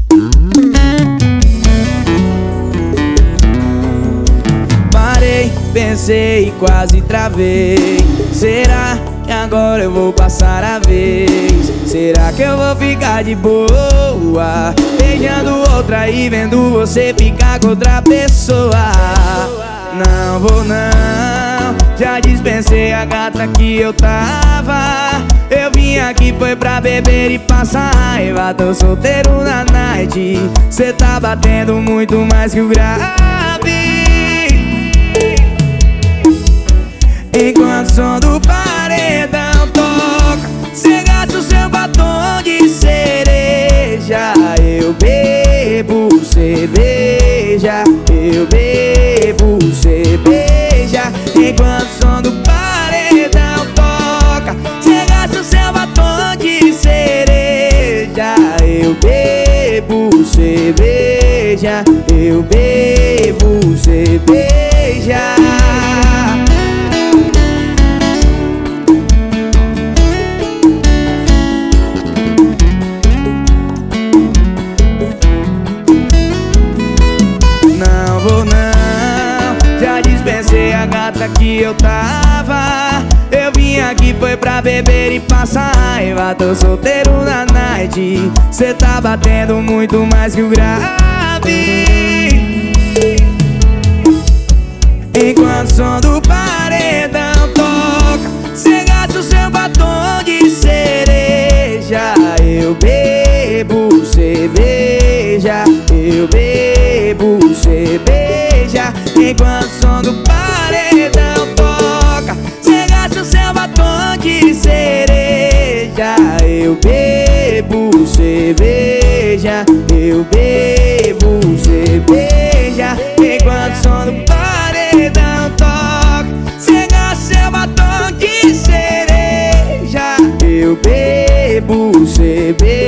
Parei, pensei e quase travei. Será que agora eu vou passar a vez? Será que eu vou ficar de boa beijando outra e vendo você ficar com outra pessoa? Não vou não, já dispensei a gata que eu tava. Eu vim aqui foi pra beber e passar raiva. Tô solteiro na night, cê tá batendo muito mais que o grave. Enquanto o som do paredão toca, cê gasta o seu batom de cereja. Eu bebo cerveja, eu bebo cerveja. Enquanto o som do paredão toca, cê gasta o seu batom de cereja. Eu bebo cerveja, eu bebo cerveja. Não vou não, já dispensei a gata que eu tava. Eu vim aqui foi pra beber e passar raiva. Tô solteiro na night, cê tá batendo muito mais que o grave. Enquanto o som do paredão toca, cê gasta o seu batom de cereja. Eu bebo cerveja, eu bebo cerveja. Enquanto o som do paredão toca, cê gasta o seu batom de cereja. Eu bebo cerveja, eu bebo cerveja. Enquanto o som do paredão toca, cê gasta o seu batom de cereja. Eu bebo cerveja.